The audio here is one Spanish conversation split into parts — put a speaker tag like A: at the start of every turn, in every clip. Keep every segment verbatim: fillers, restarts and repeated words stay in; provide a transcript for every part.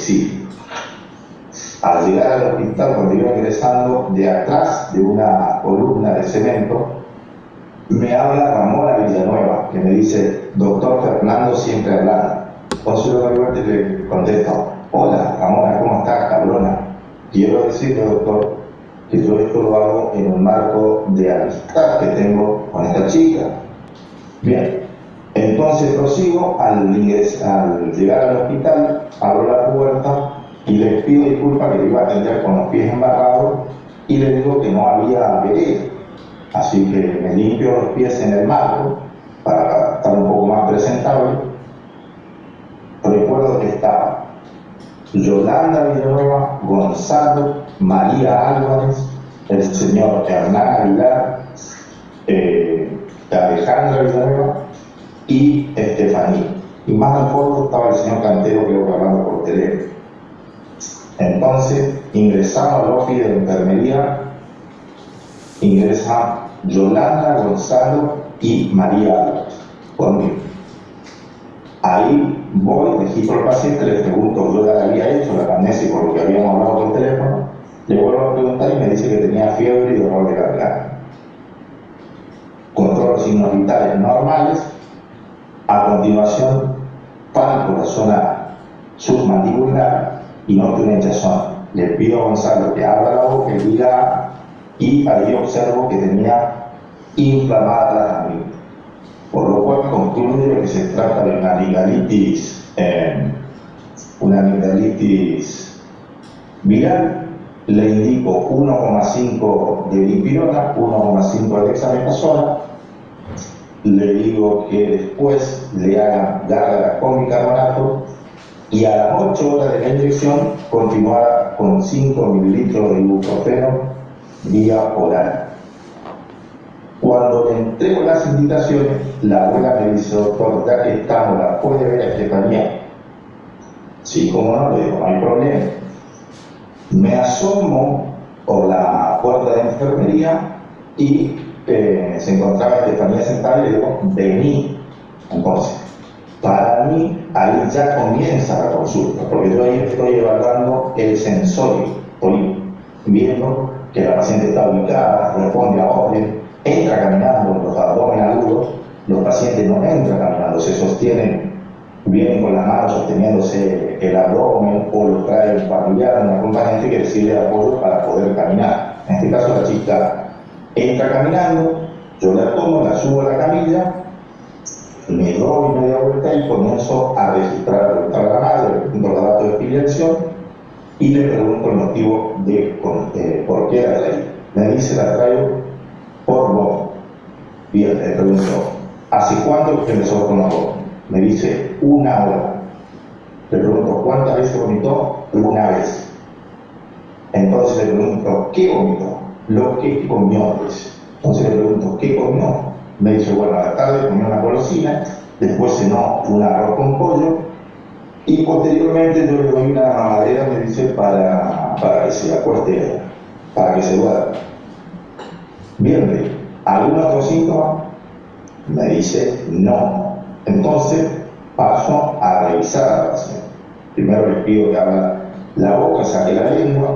A: domicilio. Al llegar al hospital, cuando iba ingresando, de atrás de una columna de cemento, me habla Ramona Villanueva, que me dice: doctor Fernando siempre hablando. Entonces yo le contesto: hola Ramona, ¿cómo estás, cabrona? Quiero decirle, doctor, que yo esto lo hago en un marco de amistad que tengo con esta chica. Bien, entonces prosigo, al, ingres, al llegar al hospital, abro la puerta y les pido disculpas, que le iba a atender con los pies embarrados, y le digo que no había vereda. Así que me limpio los pies en el marco para estar un poco más presentable. Recuerdo que estaba Yolanda Villanueva, Gonzalo, María Álvarez, el señor Hernán Aguilar, eh, Alejandra Villanueva y Estefanía. Y más al fondo estaba el señor Cantero, creo que hablando por teléfono. Entonces ingresamos al office de la enfermería, ingresan Yolanda, Gonzalo y María Álvarez conmigo. Ahí voy, registro al paciente, le pregunto, yo ya le había hecho la amnesia por lo que habíamos hablado por teléfono, le vuelvo a preguntar y me dice que tenía fiebre y dolor de garganta. Controlo los signos vitales normales. A continuación, palpo la zona submandibular y noto una hinchazón. Le pido a Gonzalo que abra la boca y diga, y ahí observo que tenía inflamada la amígdala, por lo cual concluyo que se trata de una amigdalitis, eh, una amigdalitis viral. Le indico uno coma cinco de dipirona, uno coma cinco de dexametasona. Le digo que después le hagan gárgaras con bicarbonato y a las ocho horas de la inyección continuar con cinco mililitros de ibuprofeno vía oral. Cuando le entrego las indicaciones, la abuela me dice: doctor, ya que estamos, ¿la puede ver a Estefanía? Sí, como no, le digo, no hay problema. Me asomo por la puerta de enfermería y eh, se encontraba Estefanía sentada y le digo: vení. Entonces, para mí, ahí ya comienza la consulta, porque yo ahí estoy evaluando el sensorio, estoy viendo que la paciente está ubicada, responde a orden, entra caminando los abdomen agudos. Los pacientes no entran caminando, se sostienen, vienen con la mano sosteniéndose el abdomen, o los trae un familiar, un acompañante que les sirve de apoyo para poder caminar. En este caso la chica entra caminando, yo la tomo, la subo a la camilla, me doy media vuelta y comienzo a registrar, a preguntar a la madre, le pregunto los datos de filiación y le pregunto el motivo de eh, por qué la traí. Me dice: la traigo por vos. Bien, le pregunto: ¿hace cuánto que empezó con los vómitos? Me dice: una hora. Le pregunto: ¿cuántas veces vomitó? Una vez. Entonces le pregunto: ¿qué vomitó? Lo que comió. Entonces le pregunto: ¿qué comió? Me dice: bueno, a la tarde comió una golosina, después cenó un arroz con pollo y posteriormente yo le doy una mamadera, me dice, para, para que se acueste, para que se duerma. Bien, ¿algún otro síntoma? Me dice: no. Entonces paso a revisar a la paciente. Primero le pido que abra la boca, saque la lengua,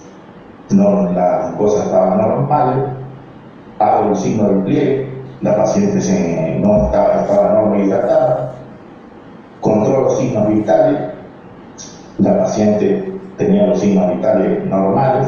A: no, las cosas estaban normales, hago el signo del pliegue, la paciente se, no estaba, estaba normal hidratada, controlo los signos vitales, la paciente tenía los signos vitales normales.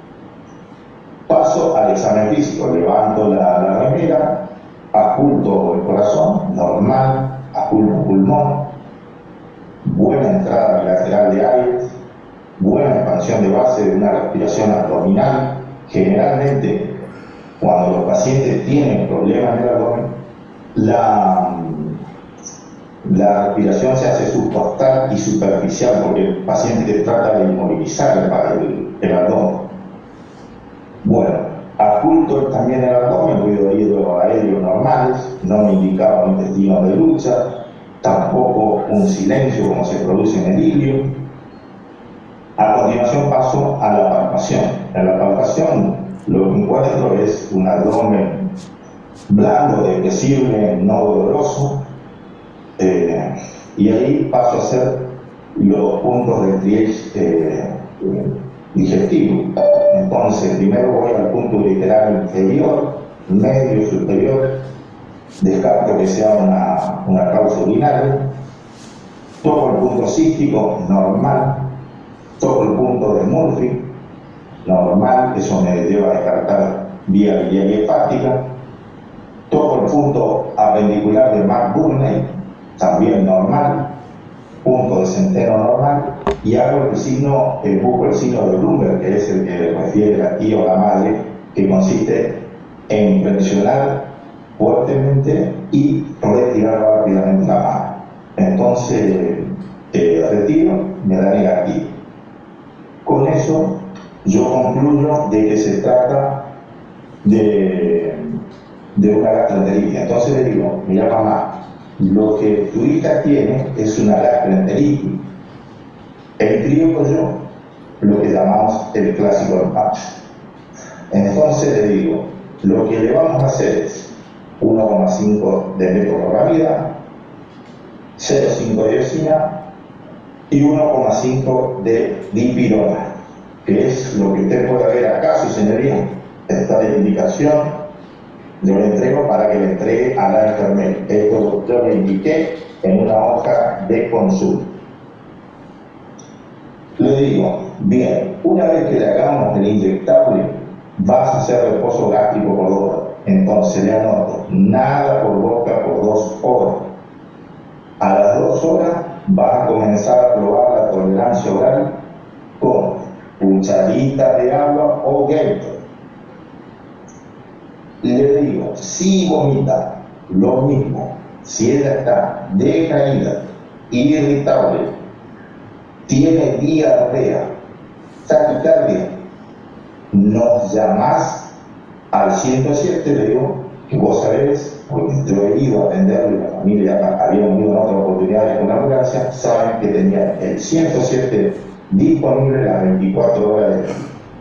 A: Paso al examen físico, levanto la, la remera, oculto el corazón, normal, oculto el pulmón, buena entrada bilateral de aire, buena expansión de base de una respiración abdominal. Generalmente, cuando los pacientes tienen problemas en el abdomen, la, la respiración se hace subcostal y superficial, porque el paciente que trata de inmovilizar el, el, el abdomen. Bueno, oculto también el abdomen, ruido oído aéreo normales, no me indicaba un intestino de lucha, tampoco un silencio como se produce en el ilio. A continuación paso a la palpación. En la palpación lo que encuentro es un abdomen blando, depresible, no doloroso, eh, y ahí paso a hacer los puntos del triage eh, digestivo. Entonces, primero voy al punto ureteral inferior, medio, superior, descarto que sea una, una causa urinaria, toco el punto cístico, normal, toco el punto de Murphy, normal, eso me lleva a descartar vía biliar hepática, toco el punto apendicular de McBurney, también normal, punto de centeno normal, y hago el signo, el busco el signo de Bloomberg, que es el que refiere la tía o la madre, que consiste en presionar fuertemente y retirar rápidamente la mano. Entonces, eh, retiro, me da negativo. Con eso, yo concluyo de que se trata de, de una gastroenteritis. Entonces le digo, mira mamá, lo que tu hija tiene es una gastroenteritis. Escribo yo lo que llamamos el clásico empacho. Entonces le digo, lo que le vamos a hacer es uno coma cinco de metoclopramida, cero coma cinco de diosina y uno coma cinco de dipirona, que es lo que usted puede ver acá, su señoría. Está la indicación, yo le entrego para que le entregue a la enfermera. Esto yo le indiqué en una hoja de consulta. Le digo, bien, una vez que le hagamos el inyectable, vas a hacer reposo gástrico por dos horas. Entonces le anoto, nada por boca por dos horas. A las dos horas vas a comenzar a probar la tolerancia oral con cucharita de agua o Gatorade. Le digo, si vomita, lo mismo. Si ella está decaída, irritable, tiene diarrea, taquicardia, nos llamás al ciento siete, le digo, que vos sabés, porque yo he ido a atenderlo y la familia había unido en otras oportunidades con la ambulancia, saben que tenía el ciento siete disponible las veinticuatro horas del día.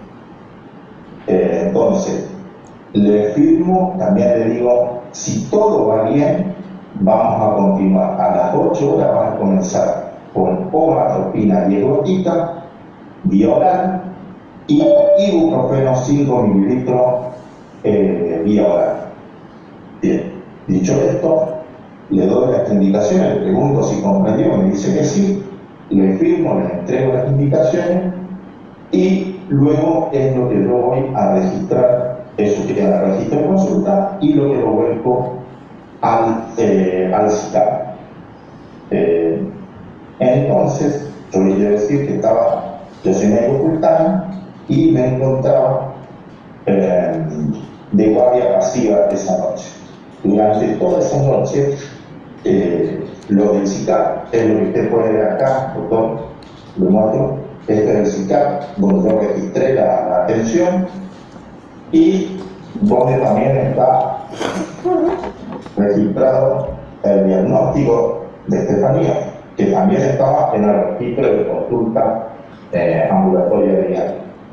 A: Eh, entonces, le firmo, también le digo, si todo va bien, vamos a continuar. A las ocho horas van a comenzar con omatropina diez gotitas, vía oral, y ibuprofeno cinco mililitros eh, vía oral. Bien, dicho esto, le doy las indicaciones, le pregunto si comprendió, me dice que sí, le firmo, le entrego las indicaciones y luego es lo que yo voy a registrar, eso que queda en el registro de consulta y lo que lo vuelco al, eh, al citar. Eh, entonces, yo le quiero decir que estaba, yo soy médico full time y me encontraba eh, de guardia pasiva esa noche. Durante toda esa noche, eh, lo del C I C A P es lo que usted puede ver acá, doctor, lo muestro. Este es el C I C A P, donde yo registré la, la atención y donde también está registrado el diagnóstico de Estefanía, que también estaba en el registro de consulta eh, ambulatoria diaria.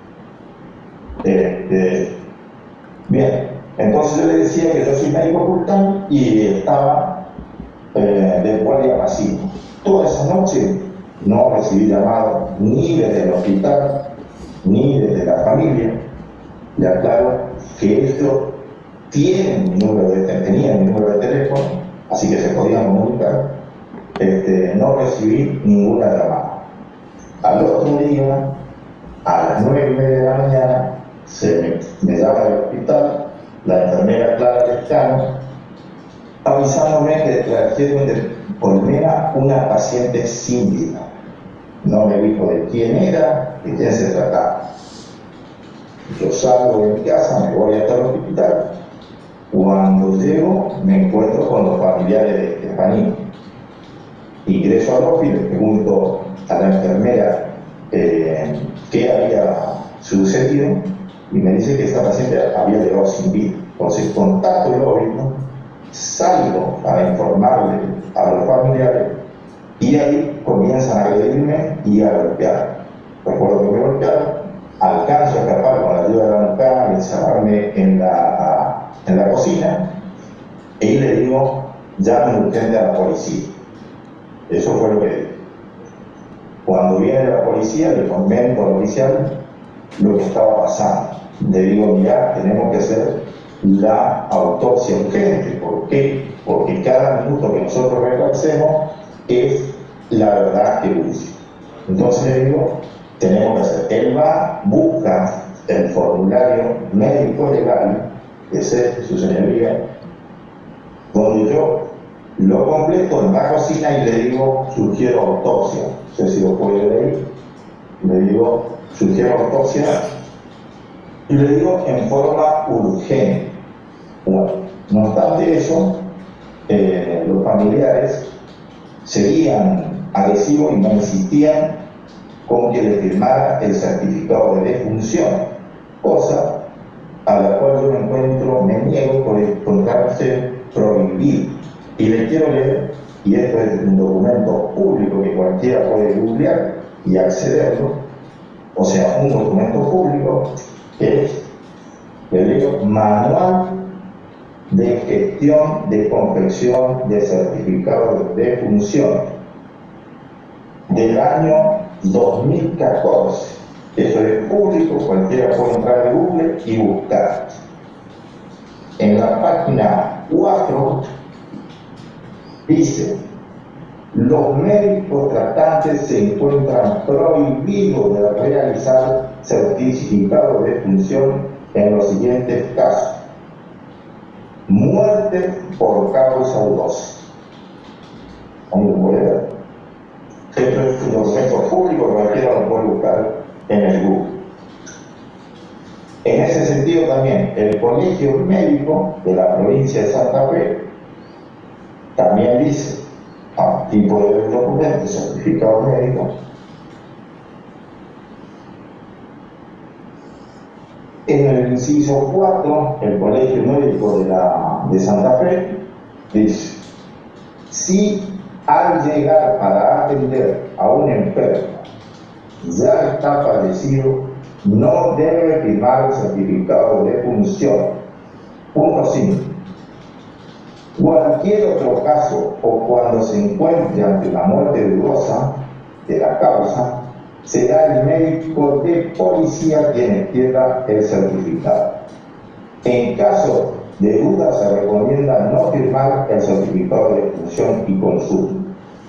A: Este, bien, entonces yo le decía que yo soy médico full time y estaba eh, de guardia pasiva. Toda esa noche no recibí llamado ni desde el hospital ni desde la familia. Le aclaro que ellos tienen mi número de, tenían mi número de teléfono, así que se podían comunicar. Este, no recibí ninguna llamada. Al otro día, a las nueve y media de la mañana, se me, me llama del hospital la enfermera Clara Lescano, avisándome que trajeron de Colmena una paciente sin vida. No me dijo de quién era, de quién se trataba. Yo salgo de mi casa, me voy hasta el hospital. Cuando llego, me encuentro con los familiares de Estefanía. Ingreso al hospital, le pregunto a la enfermera eh, qué había sucedido y me dice que esta paciente había llegado sin vida. Entonces contacto el óbito, salgo para informarle a los familiares y ahí comienzan a agredirme y a golpear. Recuerdo que me golpearon, alcanzo a escapar con la ayuda de la mujer, encerrarme en la, en la cocina y le digo, llamen urgente a la policía. Eso fue lo que viene de la policía, le comento al oficial lo que estaba pasando. Le digo, mira, tenemos que hacer la autopsia urgente. ¿Por qué? Porque cada minuto que nosotros retrasemos es la verdad que busca. Entonces le digo, tenemos que hacer. Él va, busca el formulario médico legal, que es su señoría, donde yo lo completo en la cocina y le digo, sugiero autopsia. No sé si lo puede leer. Le digo, sugiero autopsia y le digo en forma urgente. Bueno, no obstante eso, eh, los familiares seguían agresivos y no insistían con que le firmara el certificado de defunción, cosa a la cual yo me encuentro, me niego por encontrarse prohibido. Y le quiero leer, y esto es un documento público que cualquiera puede googlear y accederlo, o sea, un documento público que es, le digo, Manual de Gestión de Confección de Certificado de Defunción del año dos mil catorce. Eso es público, cualquiera puede entrar en Google y buscar. En la página cuatro dice: los médicos tratantes se encuentran prohibidos de realizar certificado de defunción en los siguientes casos: muerte por causa dudosa. ¿Cómo lo puede ver? Esto es un documento público, cualquiera lo puede buscar en el Google. En ese sentido también, el Colegio Médico de la provincia de Santa Fe también dice, a tipo de documento, certificado médico, en el inciso cuatro, el Colegio Médico de, la, de Santa Fe dice: si al llegar para atender a un enfermo ya está fallecido, no debe firmar el certificado de defunción. Punto cinco. Cualquier otro caso o cuando se encuentre ante la muerte dudosa de la causa, será el médico de policía quien extienda el certificado. En caso de duda, se recomienda no firmar el certificado de defunción y consulta.